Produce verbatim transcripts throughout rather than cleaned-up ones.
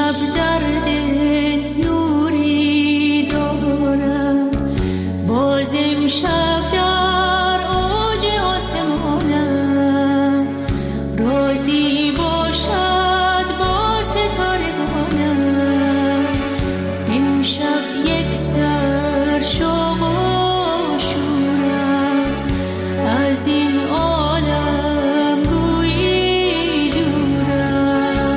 امشب در دل نوری دارم، باز امشب در اوج آسمانم، رازی باشد با ستارگانم. امشب یک سر شوق و شورم، از این عالم گویی دورم.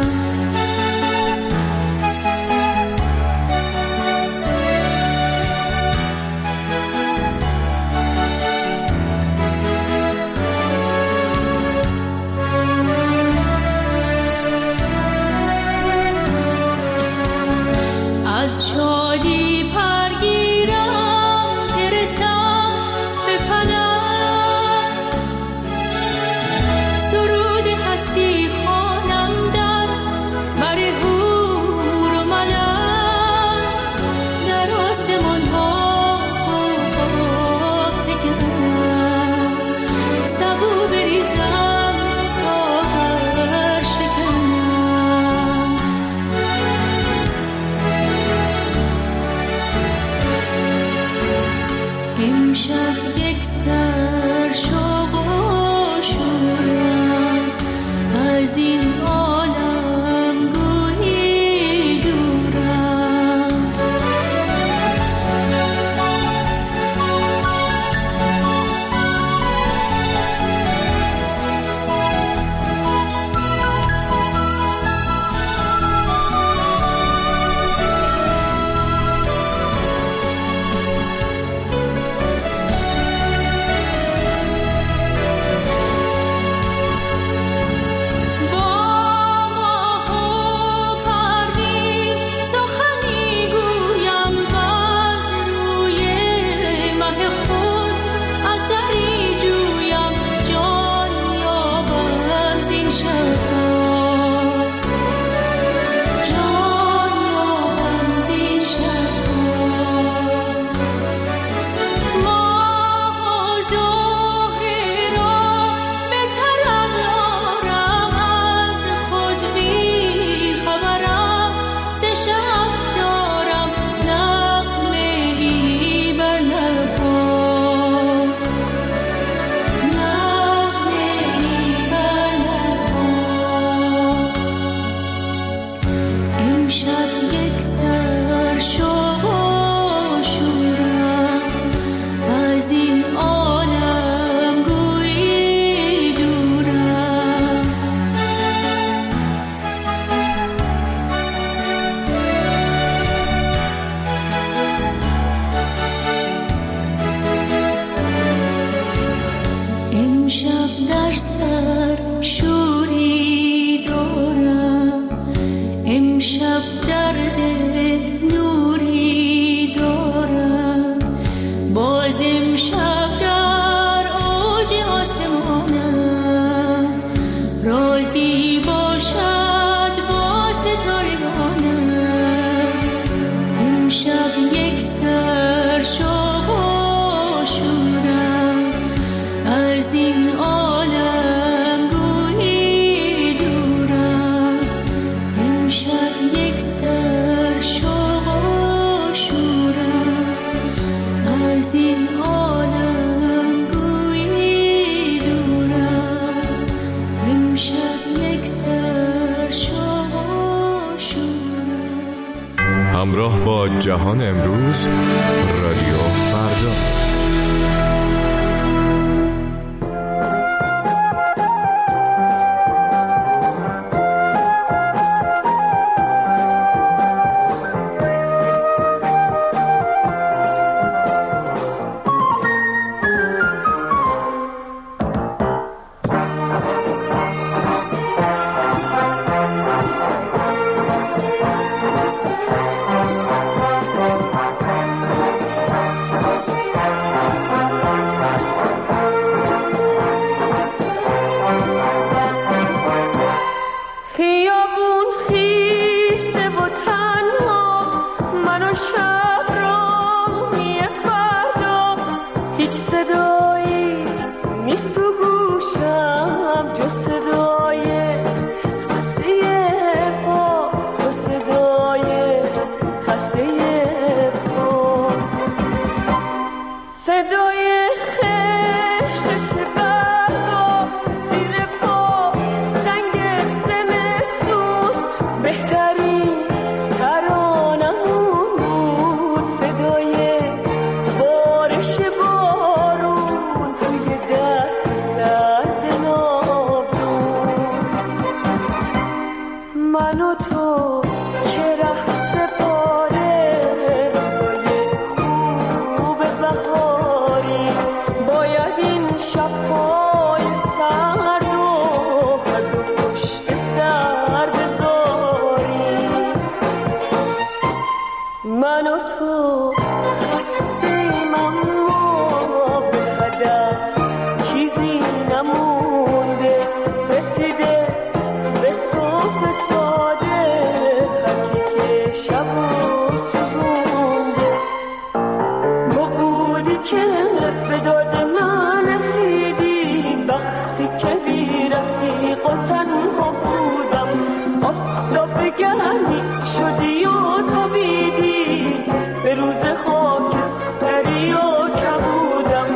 از شادی پرگیرم که رسم به فلک، سرود هستی خوانم در بر حور و ملک، در آسمان ها فکنم، سبو بریزم ساغر شکنم. امشب یک سر شوق و شورم، از این عالم گویی دورم. امشب در سر شوری دارم، امشب در دل نوری دارم، باز امشب در اوج آسمانم، رازی باشد با ستارگانم. امشب یک سر شوق و شورم، از این عالم گویی دورم. امشب یک سر شوق و شورم، از این عالم گویی دورم. امشب یک سر شوق و شورم. همراه با جهان امروز، رادیو فردا. من و تو خستیم اما به هدف چیزی نمونده، رسیده به صبح ساده خطی که شب و سوزونده. تو بودی که به داد من رسیدی وقتی که بی رفیق و تنها بودم. آفتاب گرمی شدی و تابیدی به روز خاکستری و کبودم.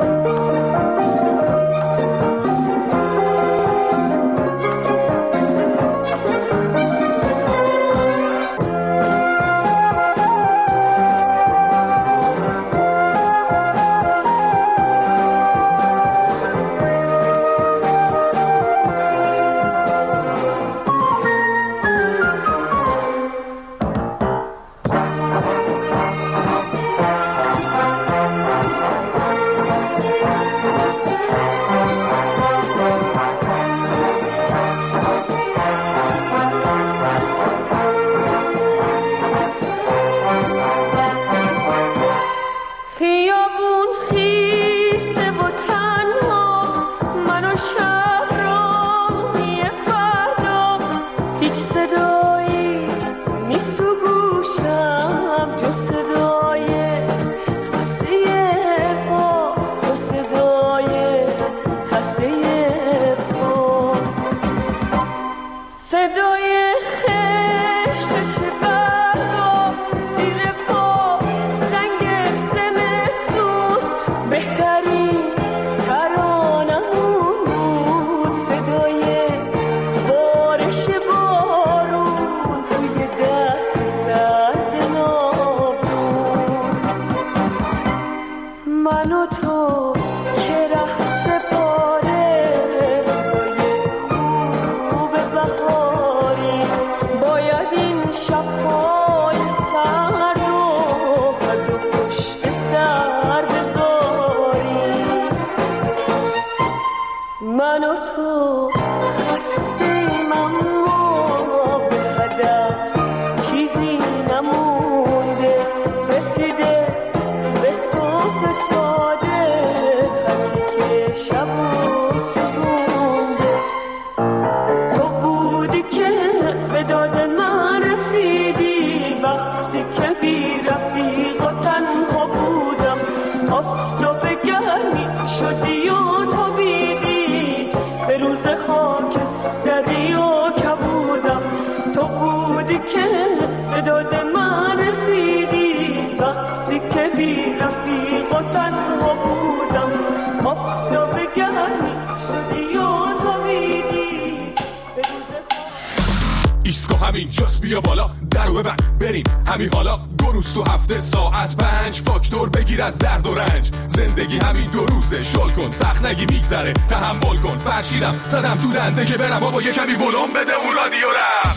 اینجاست بیا بالا درو ببند بریم همین حالا. دو روز تو هفته ساعت پنج فاکتور بگیر از درد و رنج. زندگی همین دو روزه شل کن سخت نگی میگذره تحمل کن. فرشیدم زدم دورنده که برم بابا یه کمی ولوم بده اون رادیو رم.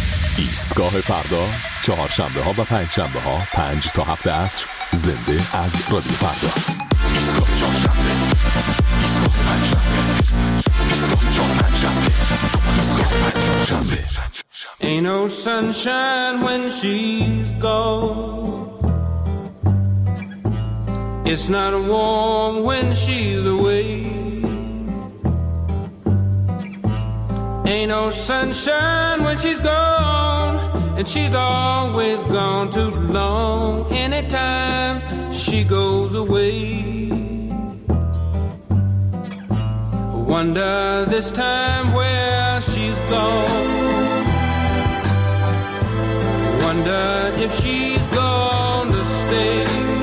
ایستگاه فردا چهارشنبه ها و پنج شنبه ها پنج تا هفت عصر زنده از رادیو فردا. ایستگاه چهارشنبه ایستگاه پنجشنبه ایستگاه چهارشنبه ایستگاه پنجشنبه. Ain't no sunshine when she's gone. It's not warm when she's away. Ain't no sunshine when she's gone, and she's always gone too long. Anytime she goes away, wonder this time where she's gone. Wonder if she's gonna stay.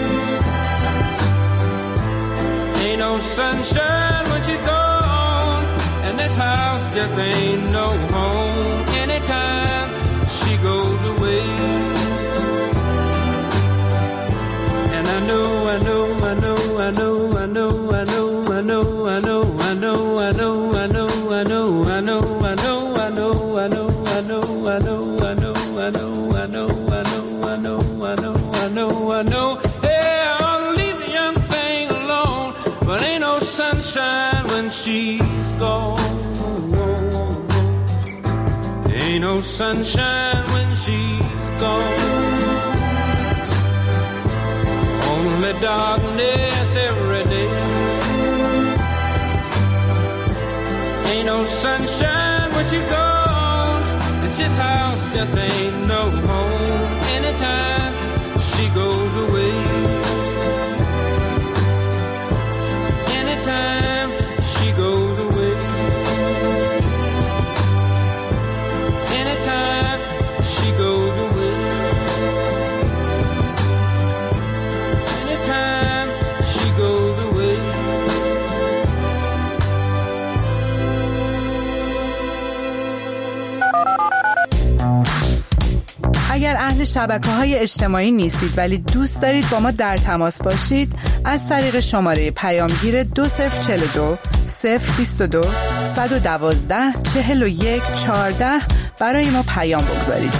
Ain't no sunshine when she's gone, and this house just ain't no home. Anytime she goes away, and I know, I know, I know, I know, I know, I know, I know, I know, I know, I know, I know, I know, I know, I know, I know, I know, I know, I know, I know, I know. I know, I know, I know, I know, I know, I know. Hey, I ought to leave the young thing alone, but ain't no sunshine when she's gone. Ain't no sunshine when she's gone. darkness every day. Ain't no sunshine when she's gone, and this house just ain't no home. Anytime she goes away, anytime she goes away, anytime she goes away, anytime she goes away. اگر اهل شبکه‌های اجتماعی نیستید ولی دوست دارید با ما در تماس باشید، از طریق شماره پیامگیر دو صفر چهل و دو صفر بیست و دو صد و دوازده چهل و یک چهارده برای ما پیام بگذارید.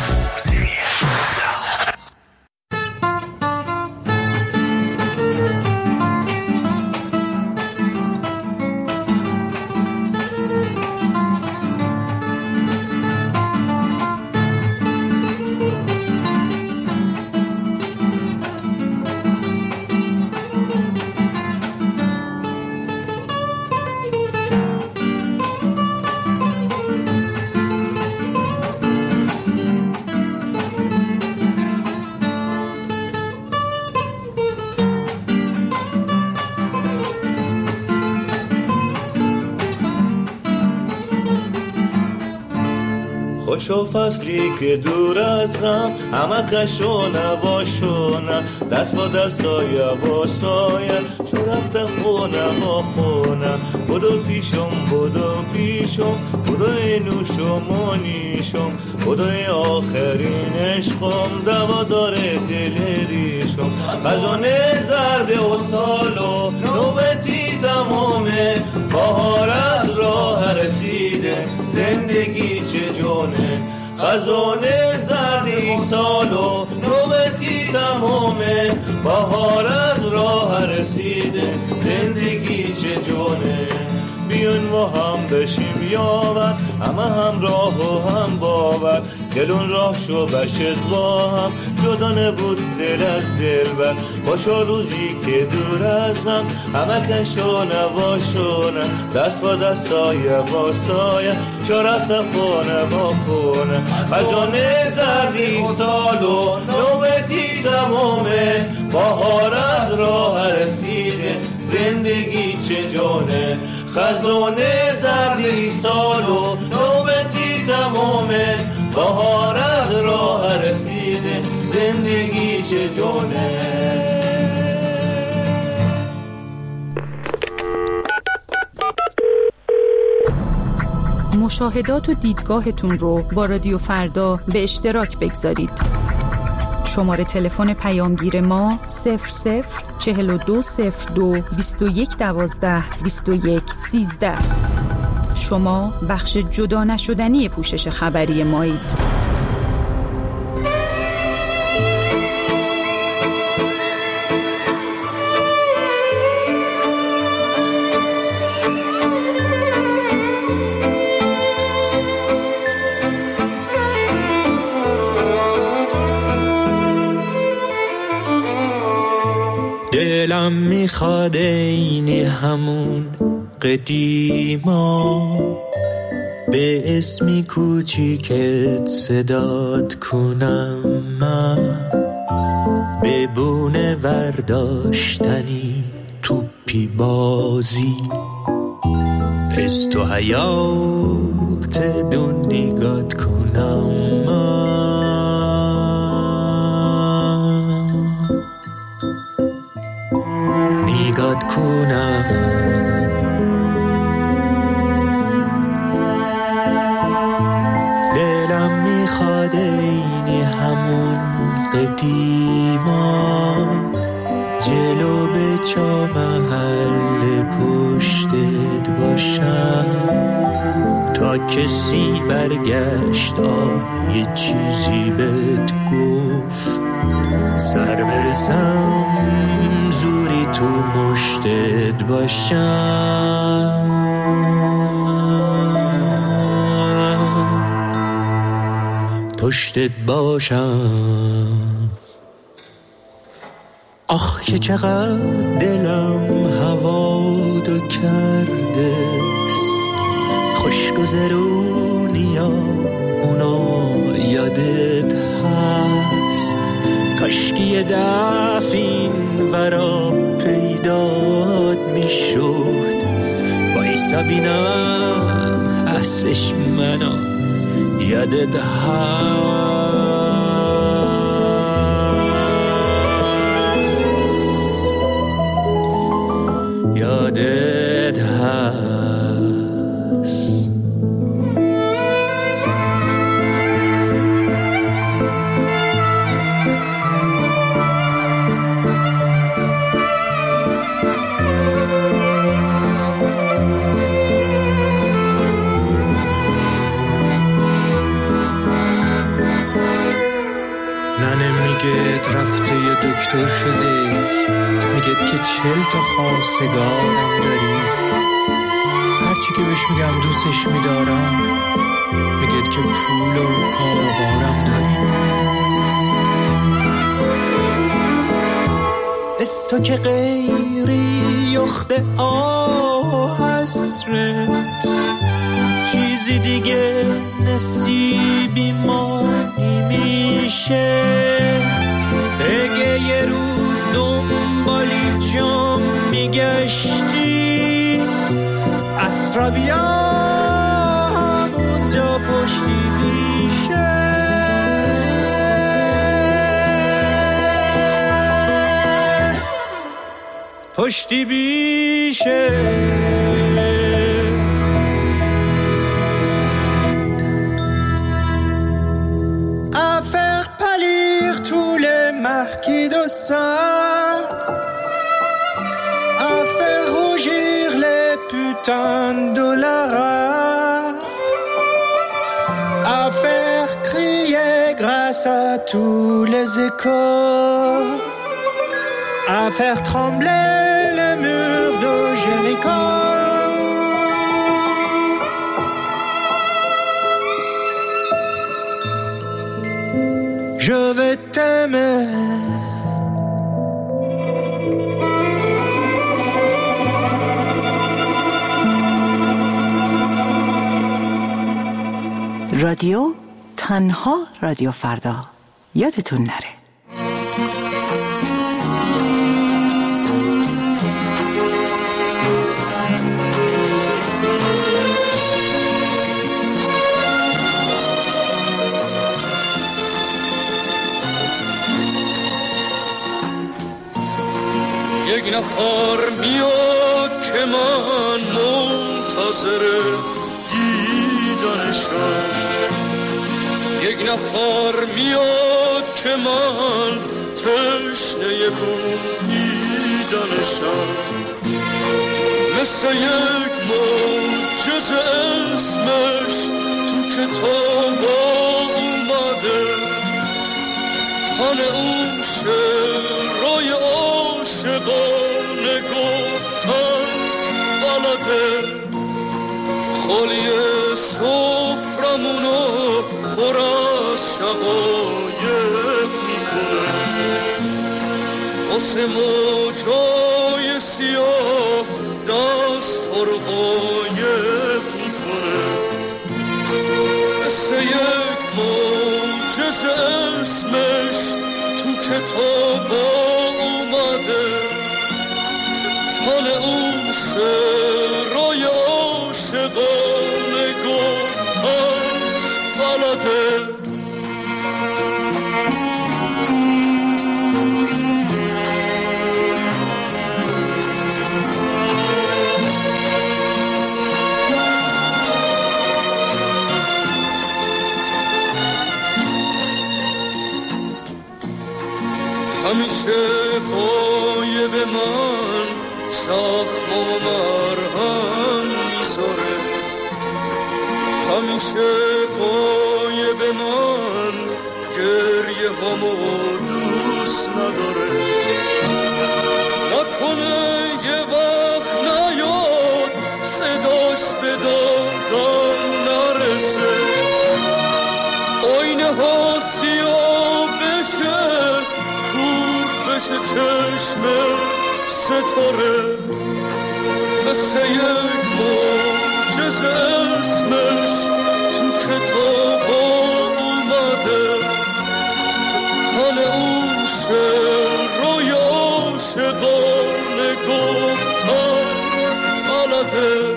خوشو فصلی که دور از غم، همه کشو نباشونه، دست با دستای با سایه، شو رفته خونه با خونه. بدو پیشم بدو پیشم، بدو اینوشم و نیشم، بدو آخرین عشقم، دوا داره دل ریشم. خزانه زرد و سالو نوبتی تمامه، بهار از راه رسیده، زندگی چه جونه. خزانه زردی سالو نوبتی تمامه، بهار از راه رسیده، زندگی چه جونه. بیون و هم بشیم یاور، همه هم راه و هم باور، دلون راه شو بشت با هم، جدا نبود دل از دل بر. باشا روزی که دور از هم، همه کشو نباشونه، دست با دستای با سایه، شو رفت خونه با خونه. خزانه زردی سالو نوبتی تمامه، بهار از راه رسیده، زندگی چه جونه. خزانه زردی سالو نوبتی تمامه، بهار از راه رسیده، زندگی چه جونه. مشاهدات و دیدگاهتون رو با رادیو فردا به اشتراک بگذارید. شماره تلفن پیامگیر ما صفر صفر چهل و دو صفر دو بیست و یک دوازده بیست و یک سیزده. شما بخش جدا نشدنی پوشش خبری مایید. دلم میخواد اینی همون قدیما، به اسمی کوچیکت صدات کنم من، ببونه ورداشتنی توپی بازی، از تو حیات دون نگات کنم من، نگات کنم. دلم میخواد اینی همون قدیما، جلو به چا محل پشتت باشم، تا کسی برگشت آه یه چیزی بهت گفت، سر برسم زوری تو مشتت باشم، پشتت باشم. آخ که چقدر دلم هوادو کرده خوشگذرونی ها اونا یادت هست کاشکی یه دفع این ورا پیدات میشد بایستا بینم هستش منو یادت هست یادت هست رفته یه دکتر شده میگه که چل تا خواستگارم داری هرچی که بهش میگم دوستش میدارم میگه که پول و کاروبارم داری از تو که غیری یخته آه حسرت چیزی دیگه نصیبی ما نمیشه اگه یه روز دنبالی جام میگشتی اسرا بیا همونجا پشتی بیشه پشتی بیشه qui de sarde à faire rougir les putains de dollars à faire crier grâce à tous les échos à faire trembler les murs de Jéricho je vais t'aimer رادیو تنها رادیو فردا یادتون نره یک نفر میاد که من منتظر دیدنشم یک نفر میاد که من تشنه بویدنشم مثل یک معجزه اسمش تو کتاب اومده تن اون شعرهای عاشقانه گفتن بلده خالی سفرمونو پر از شقایق میکنه واسه موجای سیاه دست ها رو قایق میکنه مثل یک معجزه اسمش تو کتاب اومده حال اون شعرهای عاشقانه گفتن بلده همیشه قایب من زخم و مرهم میذاره همیشه قایب من گریه همو دوست نداره نکنه یه وقت نیاد صداش به دادم نرسه آینه ها سیاه بشه کور بشه چشم ستاره مثل یک معجزه اسمش تو کتاب اومده حال اون شعر روی عاشقان گفتن غلطه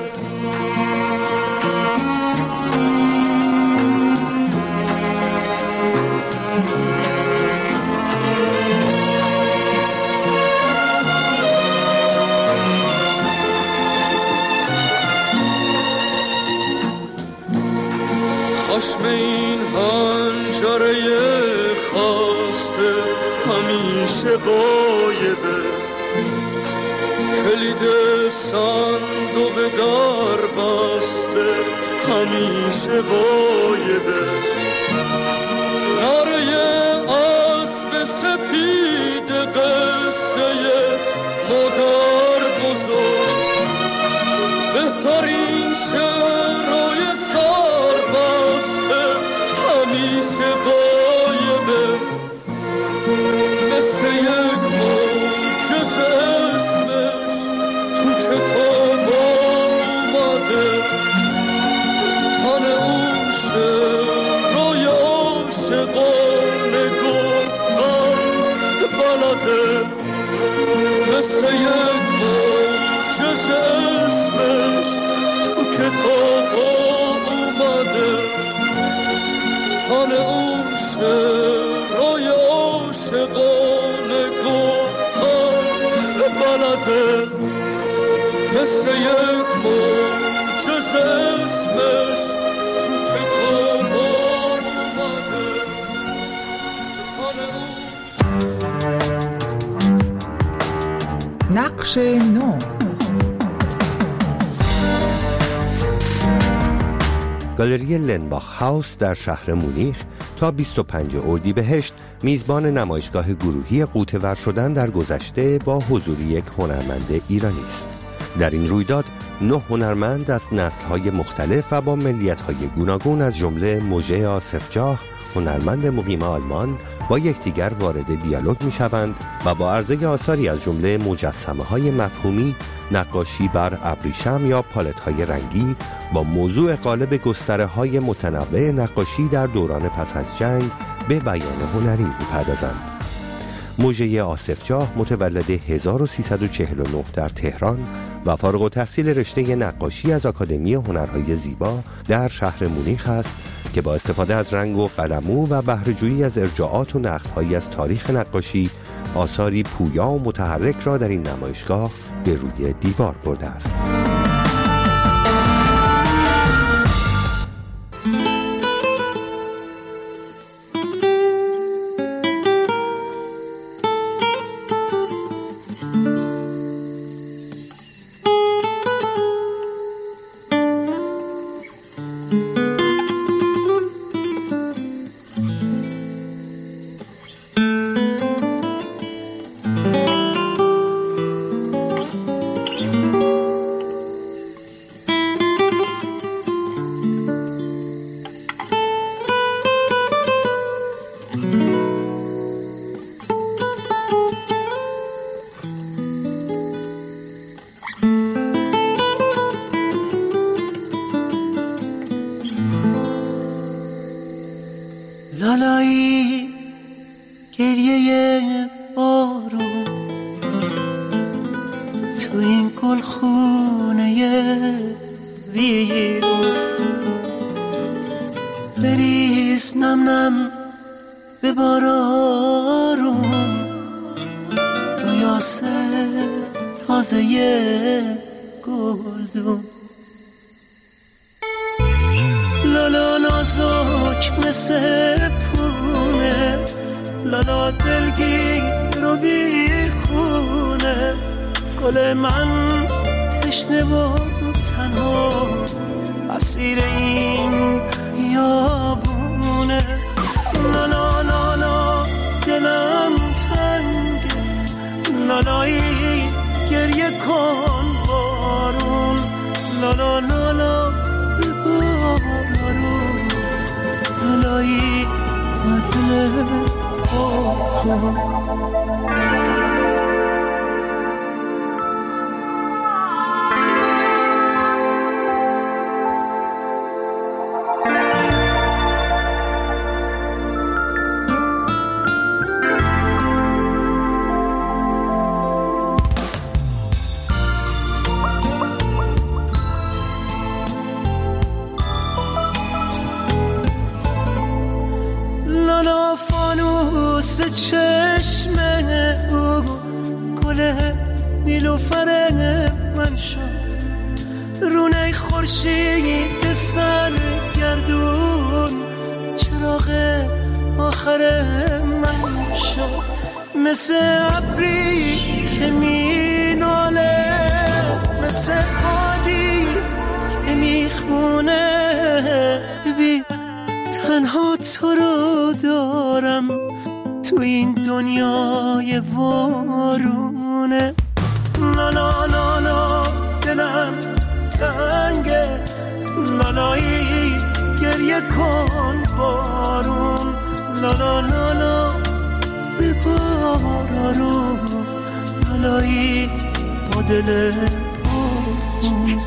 خشم این هنجره خواسته همیشه غایبه کلید صندوق در بسته همیشه غایبه نره اسب سپید قصه مادر بزرگ بهترین شعرهای سر بسته همیشه غایبه مثل یک معجزه اسمش تو کتاب اومده تن اون شعرهای عاشقان گفتن بلده مثل یک معجزه اسمش تو کتاب اومده تن اون شعرهای عاشقان گفتن بلده مثل یک معجزه اسمش تو کتاب اومده تن اون نقش نو. گالری لنباخ هاوس در شهر مونیخ تا بیست و پنجم اردیبهشت میزبان نمایشگاه گروهی غوطه‌ور شدن در گذشته با حضور یک هنرمند ایرانی است. در این رویداد نه هنرمند از نسل‌های مختلف و با ملیت‌های گوناگون از جمله موژه آصفجاه، هنرمند مقیم آلمان، با یکدیگر وارد دیالوگ می‌شوند و با عرضه آثاری از جمله مجسمه‌های مفهومی، نقاشی بر ابریشم یا پالت‌های رنگی با موضوع قالب گستره‌های متنوع نقاشی در دوران پس از جنگ به بیان هنری می‌پردازند. موژه آصفجاه متولد هزار و سیصد و چهل و نه در تهران و فارغ التحصیل رشته نقاشی از آکادمی هنرهای زیبا در شهر مونیخ است که با استفاده از رنگ و قلمو و بهره‌جویی از ارجاعات و نقل‌هایی از تاریخ نقاشی آثاری پویا و متحرک را در این نمایشگاه به روی دیوار برده است. لالایی گریه بارون تو این گلخونه ویرون بریز نم نم به بارارون رویاسه تازه گلدون لالا نازک مثل پونه لالا دلگیر و بیخونه گل من تشنه و تنها اسیر این بیابونه لالا لالا دلم تنگه لالایی گریه کن بارون لالا لالا بارون لالایی دل آخون چشمه او گل نیلوفر من شد رونه خورشید سرگردون چراغ آخر من شد مثل ابری که می ناله مثل بادی که می خونه ببین تنها تو رو دارم تو این دنیای وارونه لا لا لا لا دلم تنگه لالایی گریه کن بارون لا لا لا لا ببارارون لالایی با دل بازون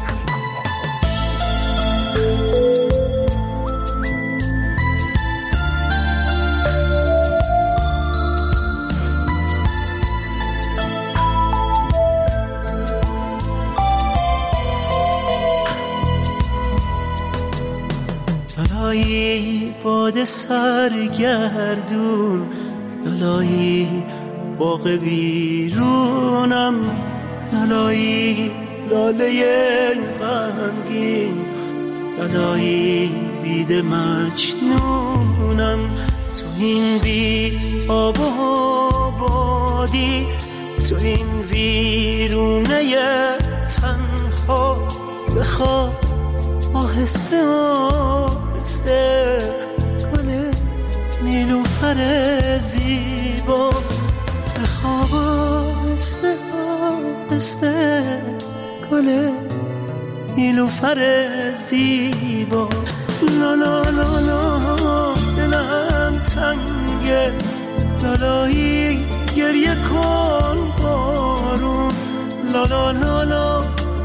لالایی باد سرگردون لالایی باغ بیرونم لالایی لاله غمگین لالایی بید مجنونم تو این بی آب و بادی تو این ویرونه تنها بخواه آهسته آهسته گل نیلوفر زیبا بخواب آهسته آهسته گل نیلوفر زیبا لا لا لا لا دلم تنگه لالایی گریه کن بارون لا لا لا لا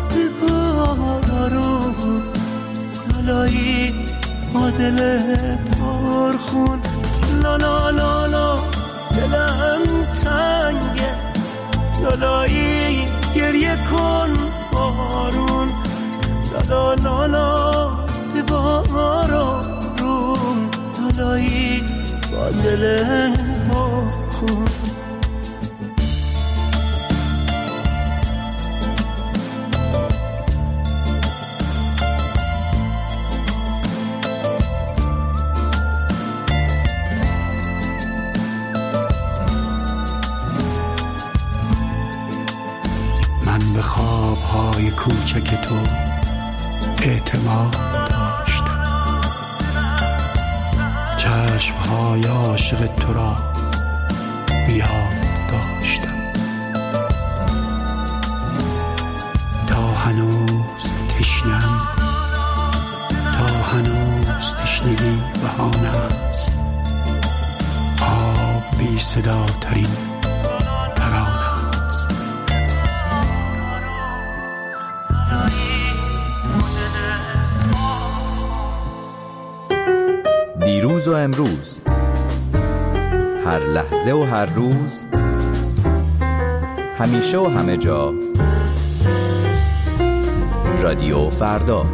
ببارون لالایی با دل پرخون لا لا لا لا دلم تنگه لالایی گریه کن بارون لا لا لا ببارون لالایی با دل پرخون به خوابهای کوچک تو اعتماد داشتم چشمهای عاشق تو را بیاد داشتم تا هنوز تشنم تا هنوز تشنگی بهانه است آب بی صدا ترین ترانه دیروز و امروز هر لحظه و هر روز همیشه و همه جا رادیو فردا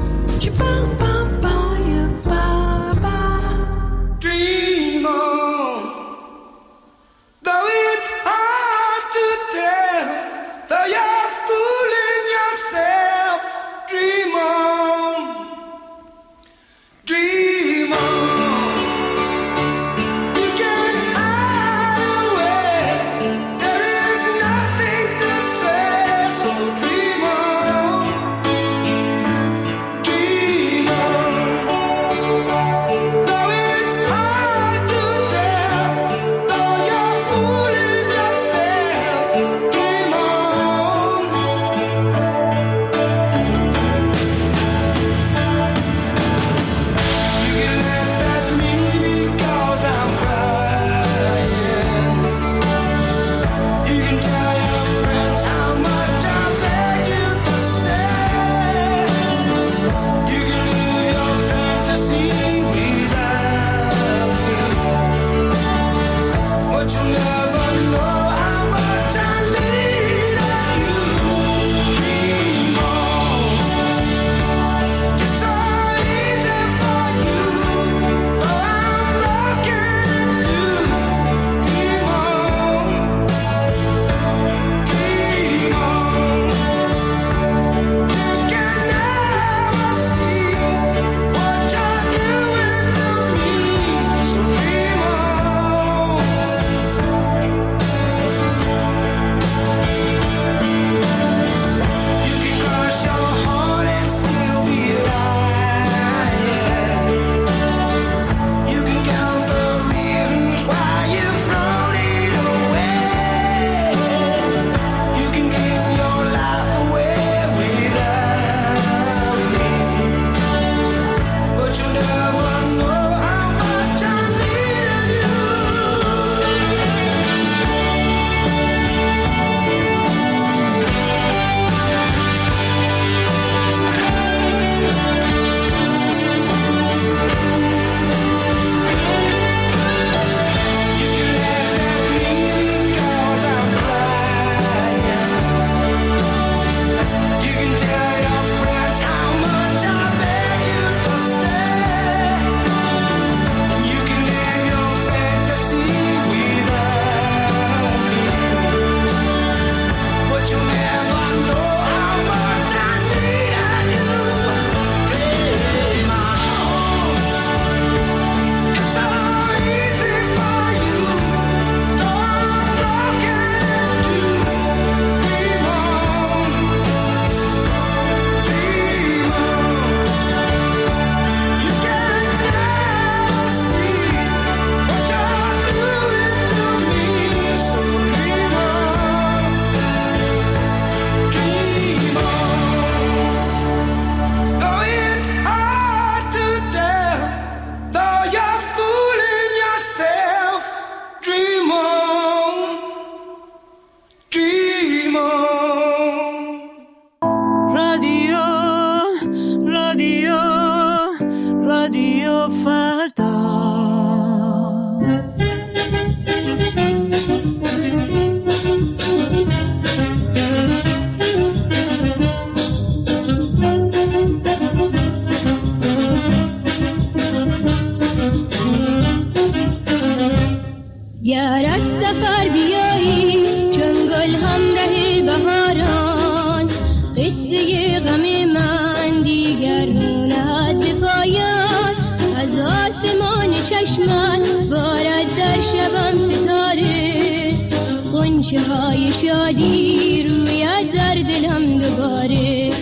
قصه غم من دیگر نهد به پایان، از آسمان چشمت بارد در شبم ستاره، غنچه های شادی رویت در دلم دوباره.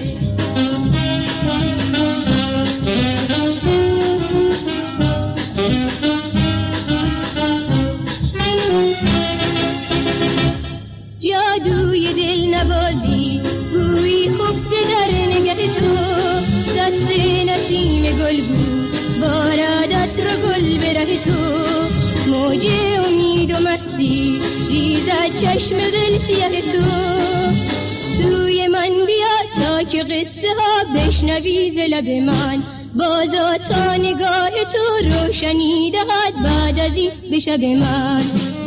جادوی دل نوازی گویی خفته در نگه تو، دست نسیم گل بود بارادت را گل به ره تو، موج امید و مستی ریزد چشم دل سیاه تو. سوی من بیا تا که قصه ها بشنوی ز لب من، بازا تا نگاه تو روشنی دهد بعد از این به شب من.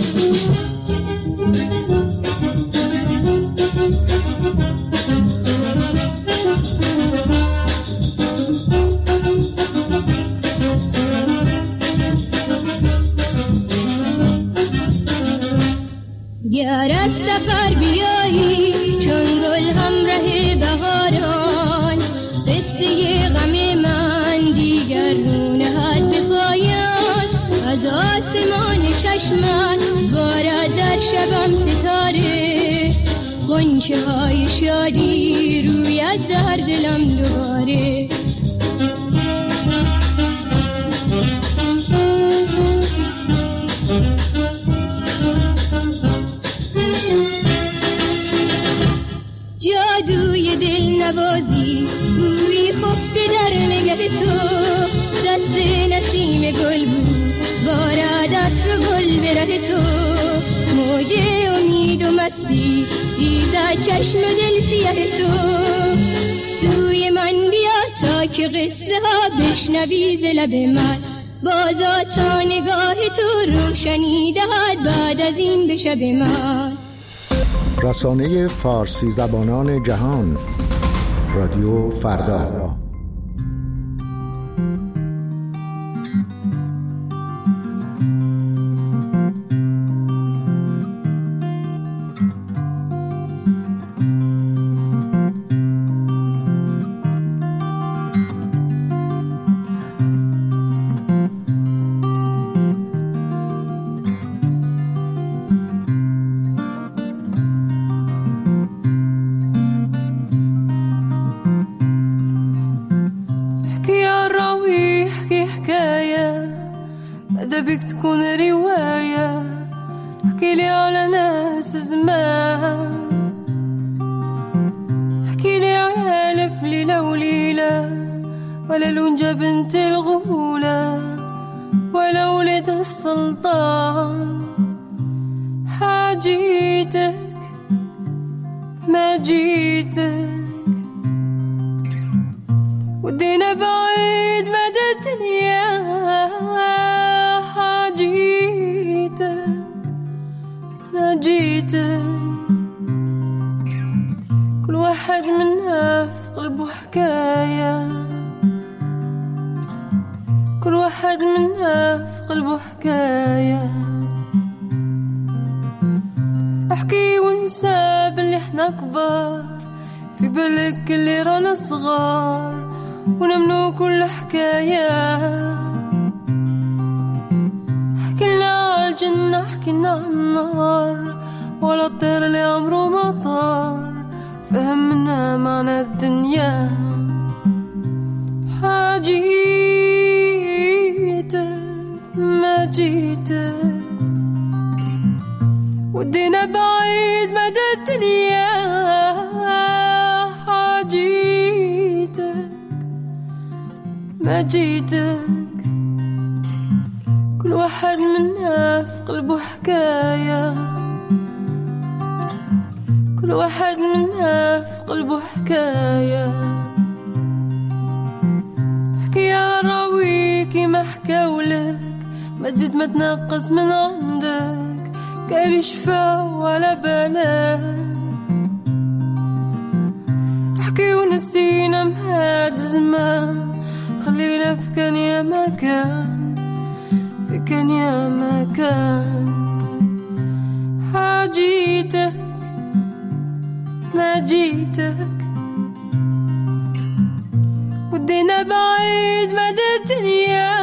گر از سفر بیایی چون گل همراه بهاران، قصه غم من دیگر رو نهد به پایان، از آسمان چشمت بارد در شبم ستاره، غنچه های شادی رویت در دلم دوباره. جادوی دل نوازی گویی خفته در نگه تو، دست نسیم گل بود بارادت رو گل به ره تو، موج امید و مستی ریزد چشم دل سیاه تو. سوی من بیا تا که قصه ها بشنوی ز لب من، بازا تا نگاه تو روشنی دهد بعد از این به شب من. رسانه فارسی زبانان جهان، رادیو فردا. بك تكون رواية، احكي لي على ناس زمان، احكي لي على ألف ليلة وليلة، ولا لونجة بنت الغولة، ولا ولد السلطان. حاجيتك ما جيتك ودينا بعيد مدى الدنيا، حاجيتك ما جيتك. كل واحد منا في قلبه حكاية، كل واحد منا في قلبه حكاية. احكي ونسى باللي احنا كبار، في بالك اللي رانا صغار، ونمنو كل حكاية. حكينا عالجنة حكينا عالنار، ولا الطير اللي عمره ما طار، فهمنا معنى الدنيا. حاجيتك ما جيتك ودينا بعيد مدى الدنيا. حاجيتك ما جيتك. كل واحد منا في قلبه حكاية، كل واحد منا في قلبه حكاية. حكاية راويكي ما حكاولك، ما تزيد ما تنقص من عندك، قال شفا ولا بالك. احكي ونسينا مهاد زمان، خلينا في كان يا ما كان، في كان يا ما كان. حاجيتك ما جيتك بعيد مدى الدنيا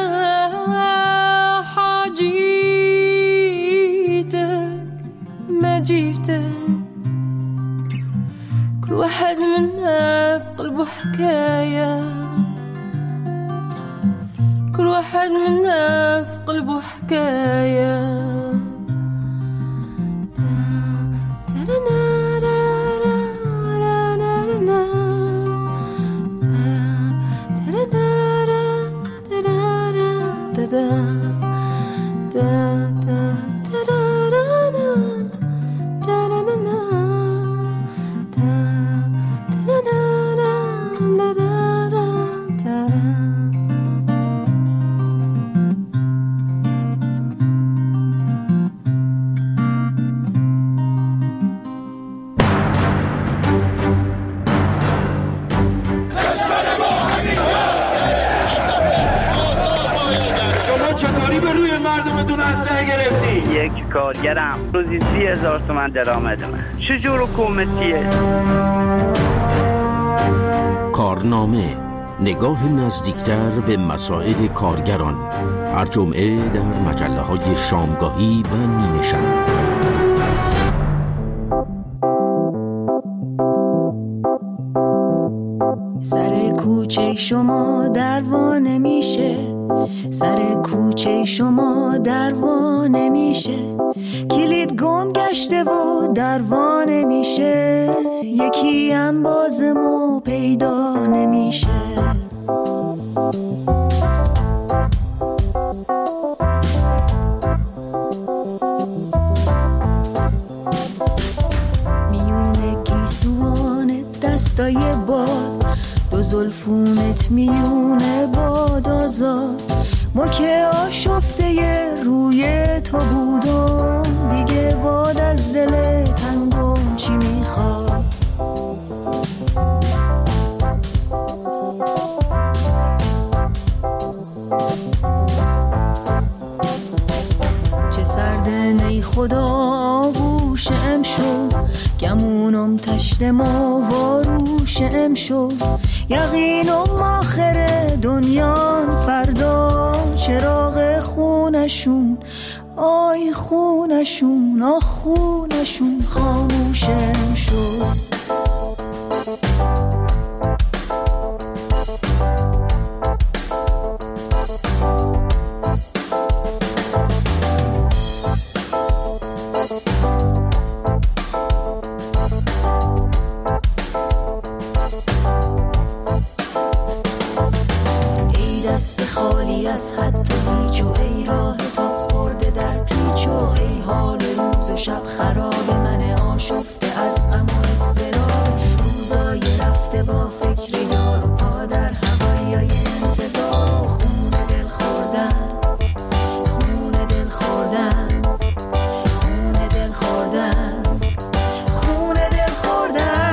حاجيتك ما جيتك كل واحد منا في قلبه حكاية كل واحد منا في قلبه حكاية یک کارگرم روزی سی هزار تومن درآمد من. چجور حکومتیه؟ کارنامه، نگاه نزدیکتر به مسائل کارگران، هر جمعه در مجله های شامگاهی و نیمه شب. سر کوچه شما دروا نمیشه، سر کوچه شما دروا نمیشه، کلید گم گشته و دروا نمیشه، یکی انبازمو پیدا نمیشه. میونه گیسوان دستای باد، دو زلفونت میونه باد آزاد، ما که آشفته روی تو بودم، دیگه باد از دل تنگم چی میخواد. چه سردن ای خدا آغوشم شد، گمونم تشتم واروشم شد، یقینم آخر دنیان فردا، چراغ خونشون آی خونشون آ خونشون خاموشم شد. از حد و هیچ و ای راه تا خورده در پیچ و ای حال روز و شب خراب من آشفته از غم و اضطراب، روزای رفته با فکر یار و پا در هوای انتظار، خون دل خوردن خون دل خوردن خون دل خوردن خون دل خوردن.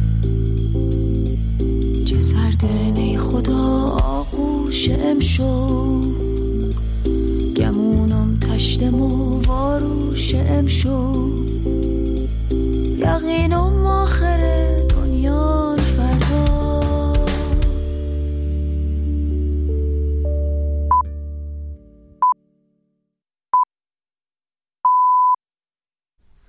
شم شد